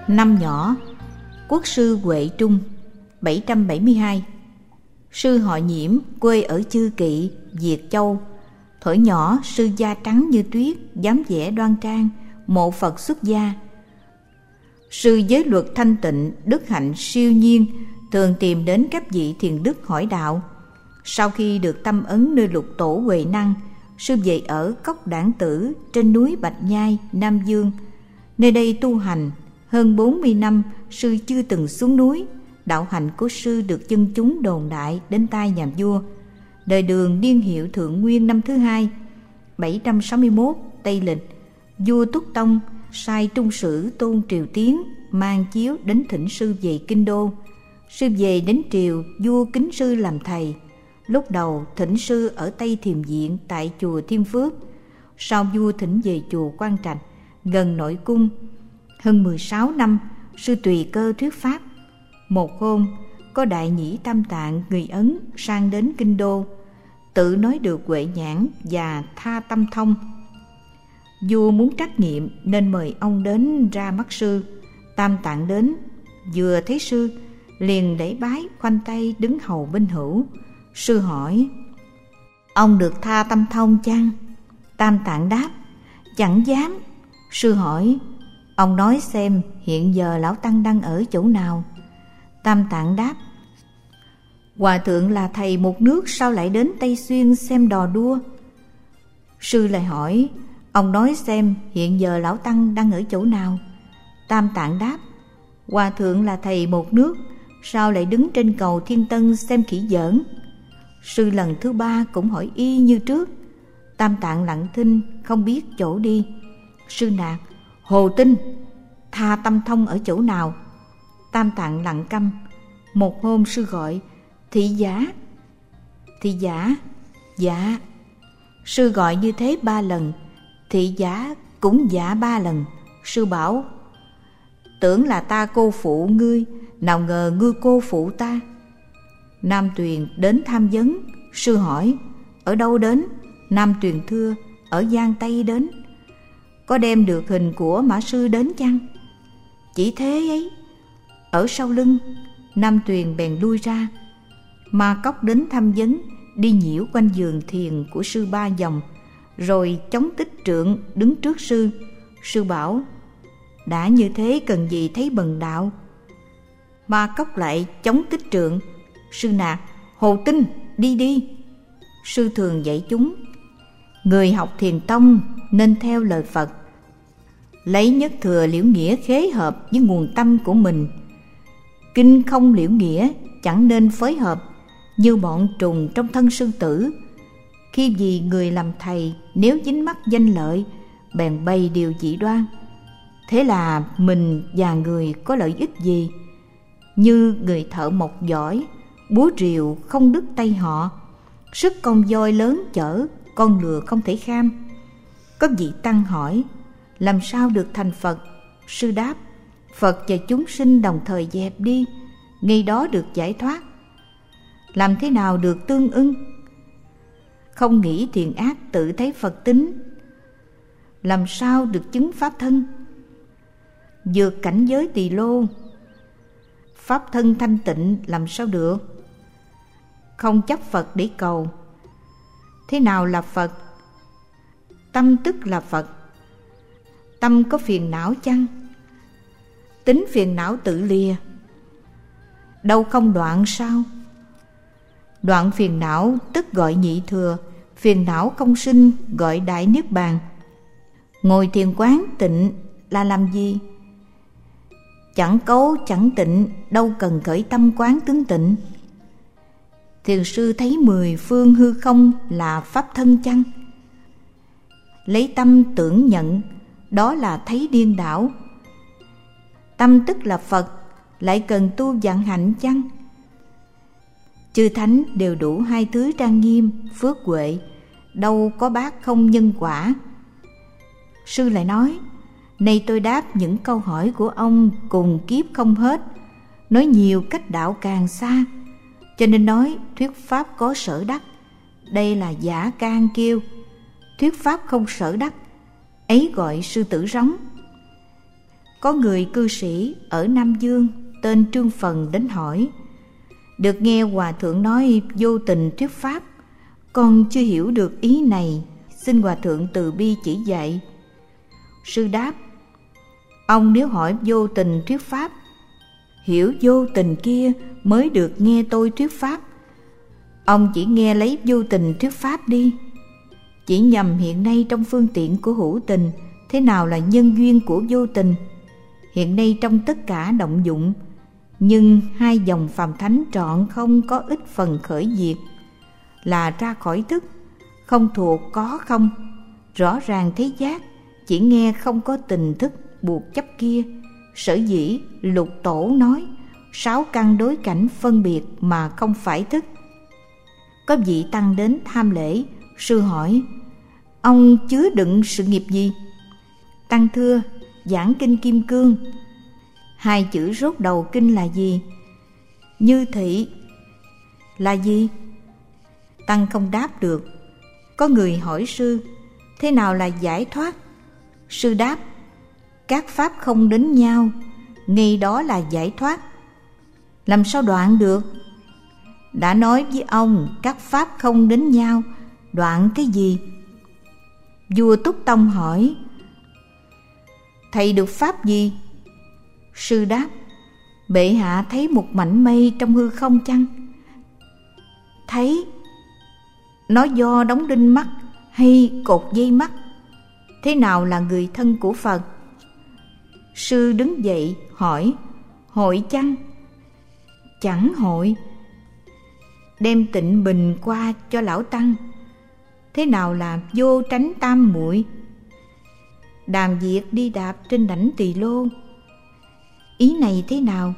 Năm nhỏ, quốc sư Huệ Trung 772. Sư họ Nhiễm, quê ở Chư Kỵ, Việt Châu. Thuở nhỏ sư da trắng như tuyết, dáng vẻ đoan trang, mộ Phật xuất gia. Sư giới luật thanh tịnh, đức hạnh siêu nhiên, thường tìm đến các vị thiền đức hỏi đạo. Sau khi được tâm ấn nơi Lục Tổ Huệ Năng, sư về ở Cốc Đản Tử trên núi Bạch Nhai, Nam Dương. Nơi đây tu hành hơn 40 năm, sư chưa từng xuống núi. Đạo hạnh của sư được dân chúng đồn đại đến tai nhà vua. Đời Đường niên hiệu Thượng Nguyên năm thứ hai, 761 Tây Lịch, vua Túc Tông sai trung sử Tôn Triều Tiến mang chiếu đến thỉnh sư về Kinh Đô. Sư về đến triều, vua kính sư làm thầy. Lúc đầu thỉnh sư ở Tây Thiềm Viện tại chùa Thiên Phước, sau vua thỉnh về chùa Quan Trạch gần nội cung. Hơn 16 năm, sư tùy cơ thuyết pháp. Một hôm, có Đại Nhĩ Tam Tạng người Ấn sang đến Kinh Đô, tự nói được Huệ Nhãn và Tha Tâm Thông. Vua muốn trắc nghiệm nên mời ông đến ra mắt sư. Tam Tạng đến, vừa thấy sư liền lễ bái, khoanh tay đứng hầu bên hữu. Sư hỏi: ông được Tha Tâm Thông chăng? Tam Tạng đáp: chẳng dám. Sư hỏi: ông nói xem hiện giờ lão tăng đang ở chỗ nào? Tam Tạng đáp: hòa thượng là thầy một nước, sao lại đến Tây Xuyên xem đò đua? Sư lại hỏi: ông nói xem hiện giờ lão tăng đang ở chỗ nào? Tam Tạng đáp: hòa thượng là thầy một nước, sao lại đứng trên cầu Thiên Tân xem khỉ giỡn? Sư lần thứ ba cũng hỏi y như trước. Tam Tạng lặng thinh, không biết chỗ đi. Sư nạt: Hồ Tinh, Tha Tâm Thông ở chỗ nào? Tam Tạng lặng câm. Một hôm sư gọi: thị giả. Thị giả: dạ. Sư gọi như thế 3 lần, thị giả cũng dạ 3 lần. Sư bảo: tưởng là ta cô phụ ngươi, nào ngờ ngươi cô phụ ta. Nam Tuyền đến tham vấn. Sư hỏi: ở đâu đến? Nam Tuyền thưa: ở Giang Tây đến. Có đem được hình của Mã Sư đến chăng? Chỉ thế ấy. Ở sau lưng. Nam Tuyền bèn lui ra. Ma Cốc đến tham vấn, đi nhiễu quanh giường thiền của sư 3 vòng, rồi chống Tích Trượng đứng trước sư. Sư bảo: đã như thế cần gì thấy bần đạo? Ma Cốc lại chống Tích Trượng. Sư nạt: Hồ Tinh, đi đi. Sư thường dạy chúng: người học thiền tông nên theo lời Phật, lấy nhất thừa liễu nghĩa khế hợp với nguồn tâm của mình. Kinh không liễu nghĩa chẳng nên phối hợp, như bọn trùng trong thân sư tử. Khi vì người làm thầy nếu dính mắc danh lợi, bèn bày điều dị đoan. Thế là mình và người có lợi ích gì? Như người thợ mộc giỏi, búa rìu không đứt tay họ, sức con voi lớn chở, con lừa không thể kham. Có vị tăng hỏi: làm sao được thành Phật? Sư đáp: Phật và chúng sinh đồng thời dẹp đi, ngay đó được giải thoát. Làm thế nào được tương ưng? Không nghĩ thiện ác, tự thấy Phật tính. Làm sao được chứng pháp thân? Vượt cảnh giới tỳ lô. Pháp thân thanh tịnh làm sao được? Không chấp Phật để cầu. Thế nào là Phật? Tâm tức là Phật. Tâm có phiền não chăng? Tính phiền não tự lìa. Đâu không đoạn sao? Đoạn phiền não tức gọi nhị thừa, phiền não không sinh gọi đại niết bàn. Ngồi thiền quán tịnh là làm gì? Chẳng cấu chẳng tịnh, đâu cần khởi tâm quán tướng tịnh. Thiền sư thấy 10 phương hư không là pháp thân chăng? Lấy tâm tưởng nhận, đó là thấy điên đảo. Tâm tức là Phật, lại cần tu vạn hạnh chăng? Chư thánh đều đủ 2 thứ trang nghiêm, phước huệ, đâu có bác không nhân quả. Sư lại nói: nay tôi đáp những câu hỏi của ông cùng kiếp không hết, nói nhiều cách đạo càng xa, cho nên nói thuyết pháp có sở đắc. Đây là giả can kêu, thuyết pháp không sở đắc, ấy gọi sư tử rống. Có người cư sĩ ở Nam Dương tên Trương Phần đến hỏi: được nghe hòa thượng nói vô tình thuyết pháp, con chưa hiểu được ý này, xin hòa thượng từ bi chỉ dạy. Sư đáp: ông nếu hỏi vô tình thuyết pháp, hiểu vô tình kia mới được nghe tôi thuyết pháp. Ông chỉ nghe lấy vô tình thuyết pháp đi. Chỉ nhầm hiện nay trong phương tiện của hữu tình, thế nào là nhân duyên của vô tình? Hiện nay trong tất cả động dụng, nhưng hai dòng phàm thánh trọn không có ít phần khởi diệt, là ra khỏi thức, không thuộc có không. Rõ ràng thấy giác, chỉ nghe không có tình thức buộc chấp kia. Sở dĩ Lục Tổ nói 6 căn đối cảnh phân biệt mà không phải thức. Có vị tăng đến tham lễ, sư hỏi: ông chứa đựng sự nghiệp gì? Tăng thưa: giảng kinh Kim Cương. 2 chữ rốt đầu kinh là gì? Như thị. Là gì? Tăng không đáp được. Có người hỏi sư: thế nào là giải thoát? Sư đáp: các pháp không đến nhau, ngay đó là giải thoát. Làm sao đoạn được? Đã nói với ông các pháp không đến nhau, đoạn cái gì? Vua Túc Tông hỏi: thầy được pháp gì? Sư đáp: bệ hạ thấy một mảnh mây trong hư không chăng? Thấy. Nó do đóng đinh mắt hay cột dây mắt? Thế nào là người thân của Phật? Sư đứng dậy hỏi: hội chăng? Chẳng hội. Đem tịnh bình qua cho lão tăng. Thế nào là vô tránh tam muội? Đàm Việt đi đạp trên đảnh Tỳ Lô. Ý này thế nào?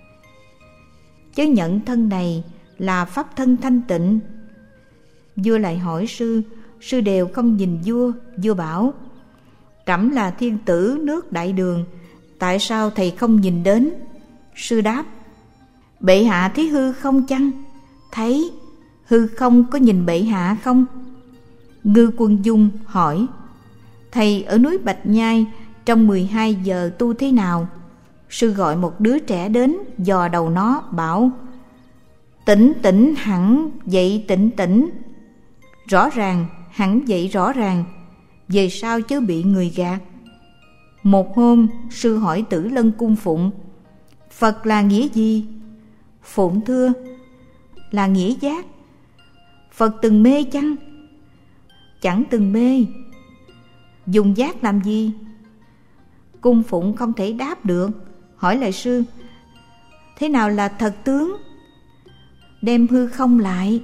Chớ nhận thân này là pháp thân thanh tịnh. Vua lại hỏi sư, sư đều không nhìn vua. Vua bảo: trẫm là thiên tử nước Đại Đường, tại sao thầy không nhìn đến? Sư đáp: bệ hạ thấy hư không chăng? Thấy. Hư không có nhìn bệ hạ không? Ngư Quân Dung hỏi: thầy ở núi Bạch Nhai trong 12 giờ tu thế nào? Sư gọi một đứa trẻ đến, dò đầu nó, bảo: tỉnh tỉnh hẳn dậy tỉnh tỉnh. Rõ ràng, hẳn dậy rõ ràng. Về sao chớ bị người gạt. Một hôm, sư hỏi Tử Lân cung phụng: Phật là nghĩa gì? Phụng thưa: là nghĩa giác. Phật từng mê chăng? Chẳng từng mê. Dùng giác làm gì? Cung phụng không thể đáp được, hỏi lại sư: thế nào là thật tướng? Đem hư không lại.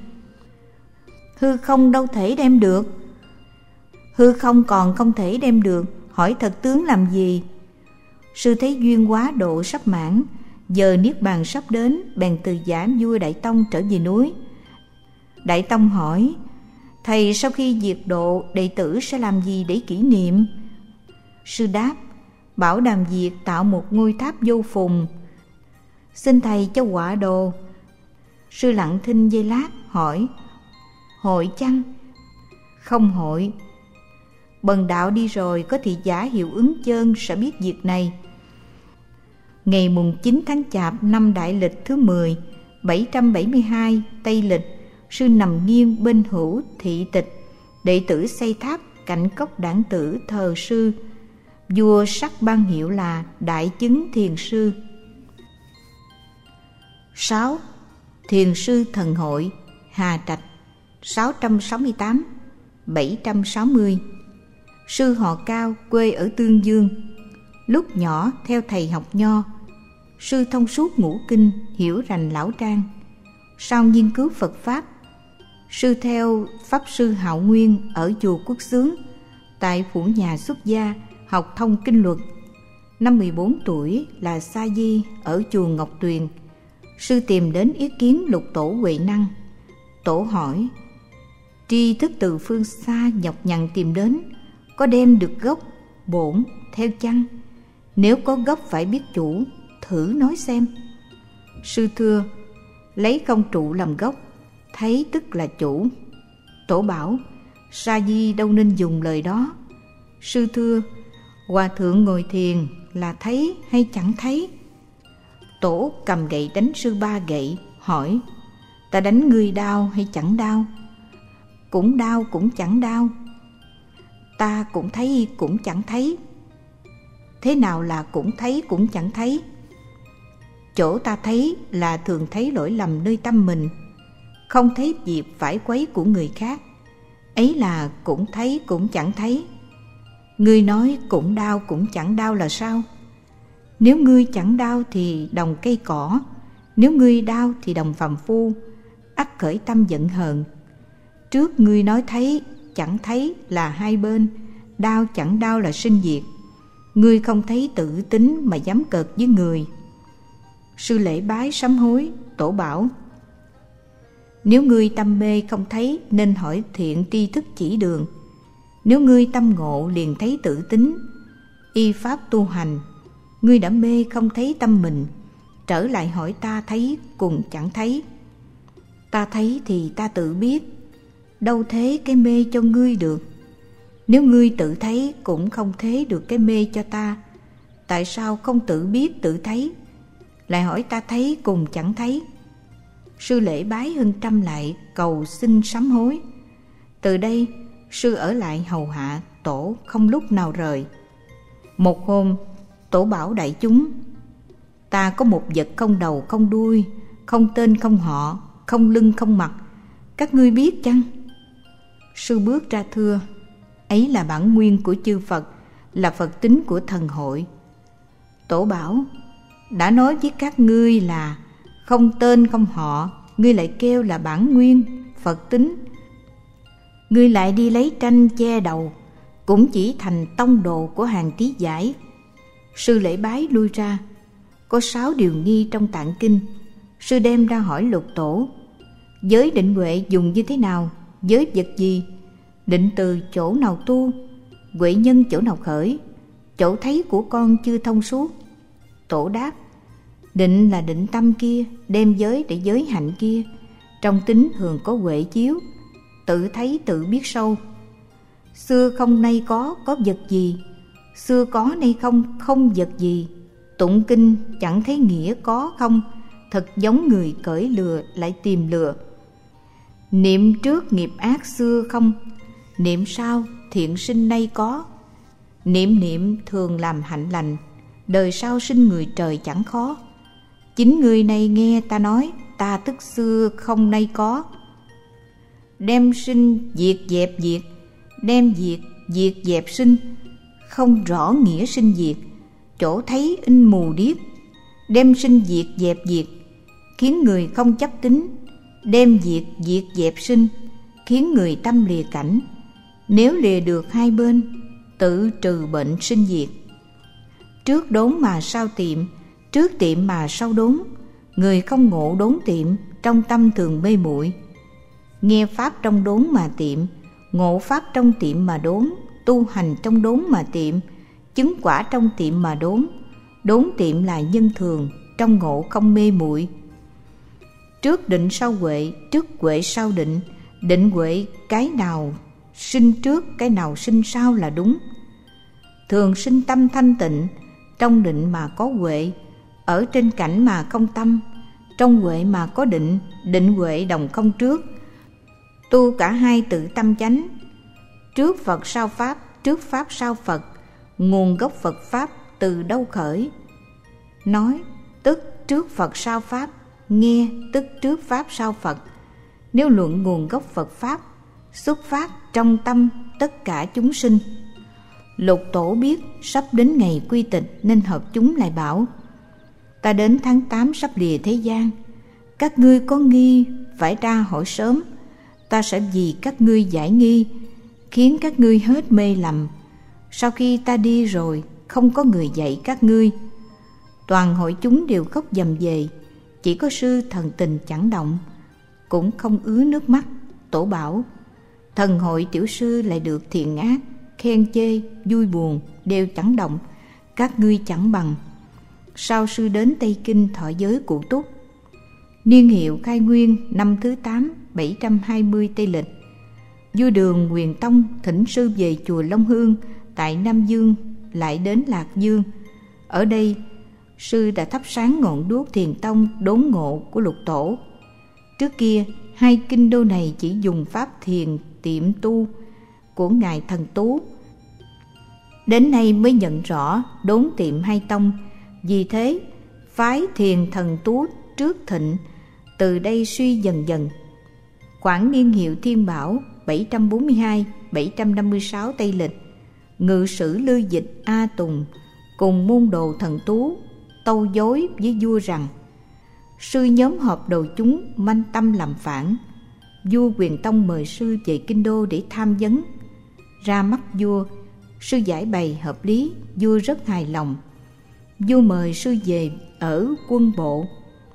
Hư không đâu thể đem được. Hư không còn không thể đem được, hỏi thật tướng làm gì? Sư thấy duyên quá độ sắp mãn, giờ niết bàn sắp đến, bèn từ giả vua Đại Tông trở về núi. Đại Tông hỏi: thầy sau khi diệt độ, đệ tử sẽ làm gì để kỷ niệm? Sư đáp: bảo Đàm Việt tạo một ngôi tháp vô phùng, xin thầy cho họa đồ. Sư lặng thinh giây lát, hỏi: hội chăng? Không hội. Bần đạo đi rồi, có thị giả Hiệu Ứng Chơn sẽ biết việc này. Ngày mùng 9 tháng Chạp năm Đại Lịch thứ 10, 772 Tây Lịch, sư nằm nghiêng bên hữu thị tịch, đệ tử xây tháp cạnh cốc Đản Tử thờ sư. Vua sắc ban hiệu là Đại Chứng Thiền Sư. 6. Thiền Sư Thần Hội, Hà Trạch, 668-760. Sư họ Cao, quê ở Tương Dương. Lúc nhỏ theo thầy học nho. Sư thông suốt ngũ kinh, hiểu rành lão trang. Sau nghiên cứu Phật Pháp, sư theo Pháp Sư Hạo Nguyên ở chùa Quốc Xướng. Tại phủ nhà xuất gia, học thông kinh luật. Năm 14 tuổi là sa di ở chùa Ngọc Tuyền. Sư tìm đến ý kiến Lục Tổ Huệ Năng. Tổ hỏi: tri thức từ phương xa nhọc nhằn tìm đến, có đem được gốc, bổn, theo chăng? Nếu có gốc phải biết chủ, thử nói xem. Sư thưa: lấy không trụ làm gốc, thấy tức là chủ. Tổ bảo: sa di đâu nên dùng lời đó. Sư thưa: hòa thượng ngồi thiền, là thấy hay chẳng thấy? Tổ cầm gậy đánh sư 3 gậy, hỏi: ta đánh ngươi đau hay chẳng đau? Cũng đau cũng chẳng đau. Ta cũng thấy cũng chẳng thấy. Thế nào là cũng thấy cũng chẳng thấy? Chỗ ta thấy là thường thấy lỗi lầm nơi tâm mình, không thấy việc phải quấy của người khác. Ấy là cũng thấy cũng chẳng thấy. Ngươi nói cũng đau cũng chẳng đau là sao? Nếu ngươi chẳng đau thì đồng cây cỏ, nếu ngươi đau thì đồng phàm phu, ắt khởi tâm giận hờn. Trước ngươi nói thấy chẳng thấy là hai bên, đau chẳng đau là sinh diệt. Ngươi không thấy tự tính mà dám cợt với người. Sư lễ bái sám hối. Tổ bảo: nếu ngươi tâm mê không thấy nên hỏi thiện tri thức chỉ đường. Nếu ngươi tâm ngộ liền thấy tự tính, y pháp tu hành. Ngươi đã mê không thấy tâm mình, trở lại hỏi ta thấy cùng chẳng thấy. Ta thấy thì ta tự biết, đâu thế cái mê cho ngươi được. Nếu ngươi tự thấy cũng không thế được cái mê cho ta, tại sao không tự biết tự thấy, lại hỏi ta thấy cùng chẳng thấy? Sư lễ bái hơn trăm lại cầu xin sám hối. Từ đây sư ở lại hầu hạ tổ không lúc nào rời. Một hôm tổ bảo đại chúng: ta có một vật không đầu không đuôi, không tên không họ, không lưng không mặt, các ngươi biết chăng? Sư bước ra thưa: ấy là bản nguyên của chư Phật, là Phật tính của thần hội. Tổ bảo: đã nói với các ngươi là không tên không họ, ngươi lại kêu là bản nguyên Phật tính. Ngươi lại đi lấy tranh che đầu, cũng chỉ thành tông đồ của hàng trí giải. Sư lễ bái lui ra. Có 6 điều nghi trong tạng kinh. Sư đem ra hỏi Lục Tổ: giới định huệ dùng như thế nào? Giới vật gì? Định từ chỗ nào tu? Huệ nhân chỗ nào khởi? Chỗ thấy của con chưa thông suốt. Tổ đáp: định là định tâm kia, đem giới để giới hạnh kia. Trong tính thường có huệ chiếu, tự thấy tự biết sâu. Xưa không nay có vật gì? Xưa có nay không, không vật gì. Tụng kinh chẳng thấy nghĩa có không, thật giống người cởi lừa lại tìm lừa. Niệm trước nghiệp ác xưa không, niệm sau thiện sinh nay có. Niệm niệm thường làm hạnh lành, đời sau sinh người trời chẳng khó. Chính người này nghe ta nói, ta tức xưa không nay có. Đem sinh diệt dẹp diệt, đem diệt diệt dẹp sinh, không rõ nghĩa sinh diệt, chỗ thấy in mù điếc. Đem sinh diệt dẹp diệt, khiến người không chấp tính. Đem diệt diệt dẹp sinh, khiến người tâm lìa cảnh. Nếu lìa được hai bên, tự trừ bệnh sinh diệt. Trước đốn mà sau tiệm, trước tiệm mà sau đốn. Người không ngộ đốn tiệm, trong tâm thường mê muội. Nghe pháp trong đốn mà tiệm, ngộ pháp trong tiệm mà đốn. Tu hành trong đốn mà tiệm, chứng quả trong tiệm mà đốn. Đốn tiệm là nhân thường, trong ngộ không mê muội. Trước định sau huệ, trước huệ sau định. Định huệ cái nào sinh trước, cái nào sinh sau là đúng. Thường sinh tâm thanh tịnh, trong định mà có huệ. Ở trên cảnh mà không tâm, trong huệ mà có định. Định huệ đồng không trước, tu cả hai tự tâm chánh. Trước Phật sau Pháp, trước Pháp sau Phật. Nguồn gốc Phật Pháp từ đâu khởi? Nói tức trước Phật sau Pháp, nghe tức trước Pháp sau Phật. Nếu luận nguồn gốc Phật Pháp, xuất phát trong tâm tất cả chúng sinh. Lục Tổ biết sắp đến ngày quy tịch nên hợp chúng lại bảo: ta đến tháng 8 sắp lìa thế gian, các ngươi có nghi phải ra hỏi sớm. Ta sẽ vì các ngươi giải nghi, khiến các ngươi hết mê lầm. Sau khi ta đi rồi, không có người dạy các ngươi. Toàn hội chúng đều khóc dầm về, chỉ có sư thần tình chẳng động, cũng không ứa nước mắt. Tổ bảo: thần hội tiểu sư lại được thiện ác, khen chê, vui buồn đều chẳng động, các ngươi chẳng bằng. Sau sư đến Tây Kinh thọ giới Cụ Túc. Niên hiệu khai nguyên năm thứ 8, 720 Tây Lịch. Vua Đường Huyền Tông thỉnh sư về chùa Long Hương tại Nam Dương, lại đến Lạc Dương. Ở đây, sư đã thắp sáng ngọn đuốc thiền tông đốn ngộ của Lục Tổ. Trước kia, hai kinh đô này chỉ dùng pháp thiền tiệm tu của Ngài Thần Tú. Đến nay mới nhận rõ đốn tiệm hai tông. Vì thế, phái thiền Thần Tú trước thịnh, từ đây suy dần dần. Khoảng niên hiệu Thiên Bảo 742-756 Tây Lịch, ngự sử Lư Dịch A Tùng cùng môn đồ Thần Tú tâu dối với vua rằng sư nhóm họp đầu chúng manh tâm làm phản. Vua Quyền Tông mời sư về kinh đô để tham vấn. Ra mắt vua, sư giải bày hợp lý, vua rất hài lòng. Vua mời sư về ở quân bộ.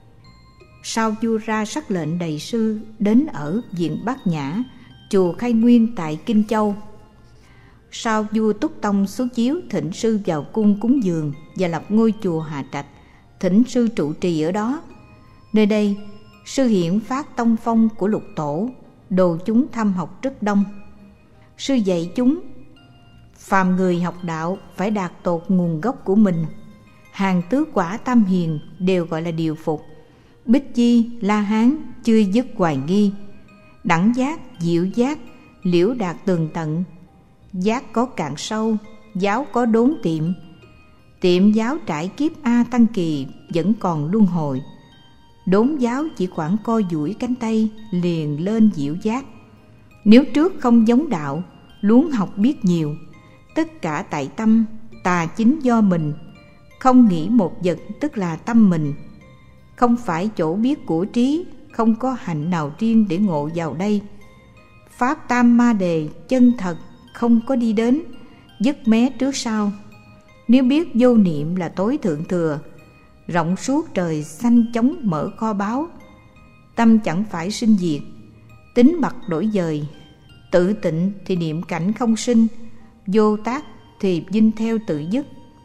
Sau vua ra sắc lệnh đầy sư đến ở viện Bát Nhã, chùa Khai Nguyên tại Kinh Châu. Sau vua Túc Tông xuống chiếu thỉnh sư vào cung cúng dường và lập ngôi chùa Hà Trạch, thỉnh sư trụ trì ở đó. Nơi đây, sư hiển phát tông phong của Lục Tổ, đồ chúng thăm học rất đông. Sư dạy chúng, phàm người học đạo phải đạt tột nguồn gốc của mình. Hàng tứ quả tam hiền đều gọi là điều phục. Bích Chi, La Hán chưa dứt hoài nghi. Đẳng giác, diệu giác, liễu đạt tường tận. Giác có cạn sâu, giáo có đốn tiệm. Tiệm giáo trải kiếp A Tăng Kỳ vẫn còn luân hồi. Đốn giáo chỉ khoảng co duỗi cánh tay liền lên diệu giác. Nếu trước không giống đạo, luống học biết nhiều. Tất cả tại tâm, tà chính do mình. Không nghĩ một vật tức là tâm mình. Không phải chỗ biết của trí, không có hạnh nào riêng để ngộ vào đây. Pháp tam ma đề chân thật không có đi đến, dứt mé trước sau. Nếu biết vô niệm là tối thượng thừa, rộng suốt trời xanh chóng mở kho báu. Tâm chẳng phải sinh diệt, tính bặt đổi dời. Tự tịnh thì niệm cảnh không sinh, vô tác thì vinh theo tự dứt.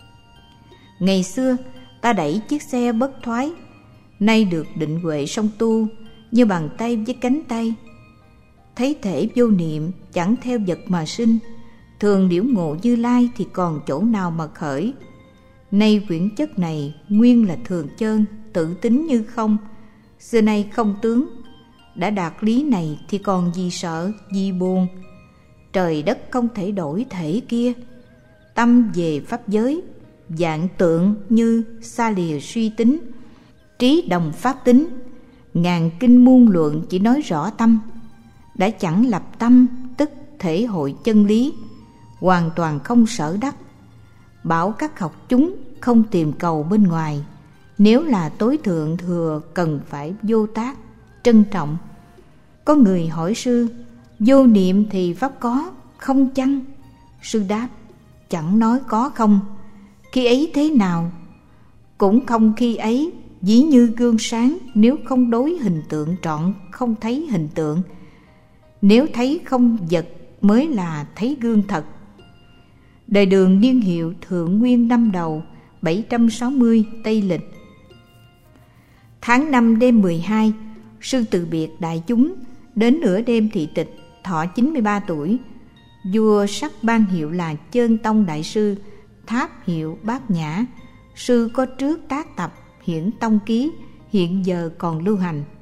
Ngày xưa ta đẩy chiếc xe bất thoái, nay được định huệ song tu, như bàn tay với cánh tay. Thấy thể vô niệm chẳng theo vật mà sinh, thường liễu ngộ Như Lai thì còn chỗ nào mà khởi. Nay quyển chất này nguyên là thường chơn, tự tính như không, xưa nay không tướng. Đã đạt lý này thì còn gì sợ, gì buồn. Trời đất không thể đổi thể kia. Tâm về pháp giới, vạn tượng như xa lìa suy tính. Trí đồng pháp tính, ngàn kinh muôn luận chỉ nói rõ tâm. Đã chẳng lập tâm, tức thể hội chân lý, hoàn toàn không sở đắc. Bảo các học chúng không tìm cầu bên ngoài. Nếu là tối thượng thừa cần phải vô tác, trân trọng. Có người hỏi sư, vô niệm thì pháp có, không chăng? Sư đáp, chẳng nói có không. Khi ấy thế nào? Cũng không khi ấy, ví như gương sáng. Nếu không đối hình tượng trọn, không thấy hình tượng. Nếu thấy không vật mới là thấy gương thật. Đời Đường niên hiệu Thượng Nguyên năm Đầu 760 Tây Lịch. Tháng 5 đêm 12, sư từ biệt đại chúng. Đến nửa đêm thị tịch, thọ 93 tuổi. Vua sắc ban hiệu là Chơn Tông Đại Sư, tháp hiệu Bát Nhã. Sư có trước tác tập hiển tông ký, hiện giờ còn lưu hành.